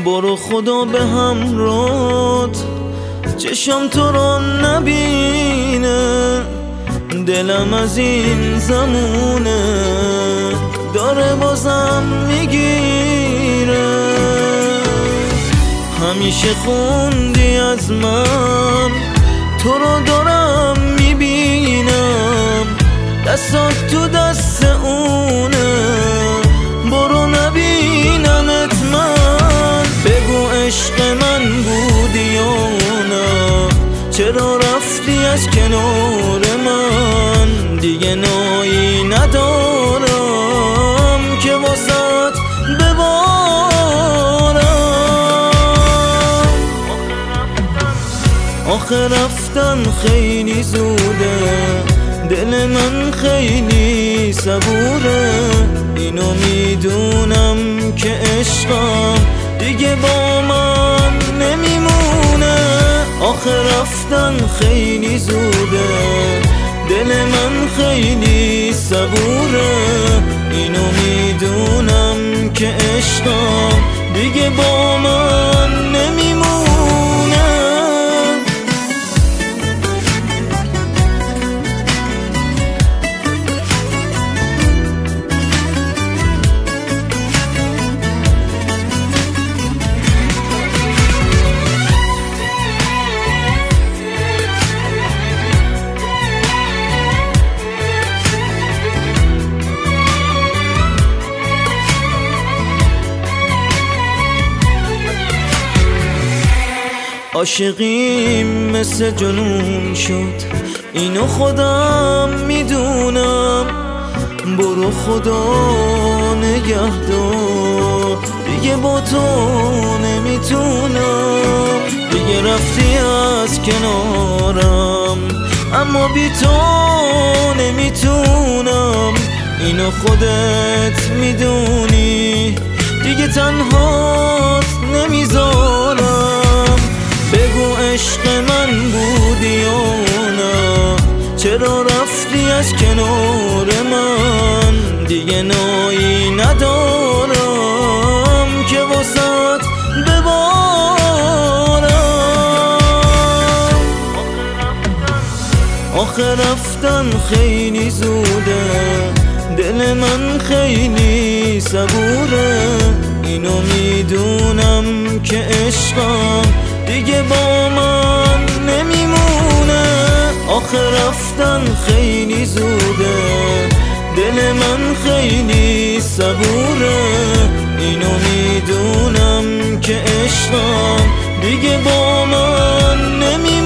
برو خدا به همراهت، چشم تو را نبینه، دلم از این زمونه داره بازم میگیره. همیشه خوندی از من، تو رو دارم میبینم، دستات تو دست اونه، برو نبینمت من. بگو عشق من بودی یا نه، چرا رفتی از کنار من؟ دیگه نایی ندارم که واسط ببارم. آخه رفتن خیلی زوده، دل من خیلی صبوره، اینو میدونم که عشقم دیگه با من نمیمونه. آخه رفتن خیلی زوده، دل من خیلی صبوره، اینو میدونم که عشقم دیگه با من نمیمونه. عاشقیم مثل جنون شد، اینو خودم میدونم، برو خدا نگهدار، دیگه با تو نمیتونم. دیگه رفتی از کنارم، اما بی تو نمیتونم، اینو خودت میدونی، دیگه تنهات نمیذارم. بگو عشق من بودی یا نه، چرا رفتی از کنار من؟ دیگه نایی ندارم که واسط ببارم. آخه رفتن خیلی زوده، دل من خیلی صبوره، اینو میدونم که عشقم دیگه با من نمیمونه. آخه رفتن خیلی زوده، دل من خیلی صبوره، اینو میدونم که عشقم دیگه با من نمیمونه.